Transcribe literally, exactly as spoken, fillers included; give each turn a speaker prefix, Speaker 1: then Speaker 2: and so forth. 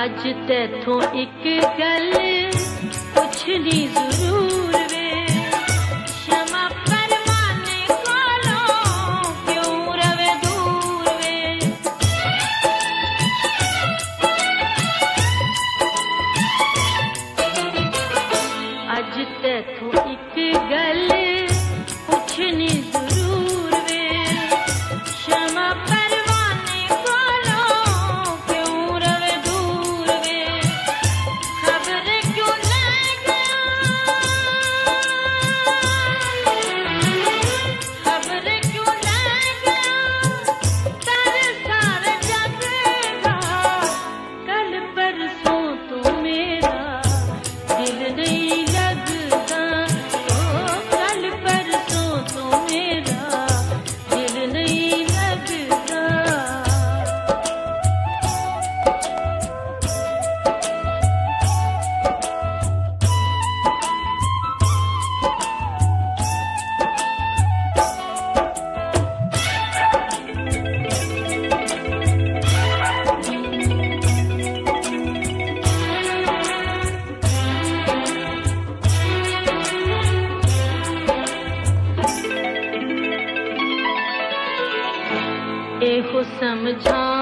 Speaker 1: अज तैथों एक गल पुछनी जरूर वे, क्षमा परवाने कोलों क्यों रवे दूर वे। अज तैथों एक गल पुछनी जरूर वे, क्षमा परवाने कोलों क्यों रवे दूर वे। खबर क्यों ले गया, खबर क्यों ले गया तेरे सारे जग का। कल परसों तो मेरा दिल नहीं लगता, ओ कल परसों तो मेरा दिल नहीं लगता। एहो समझा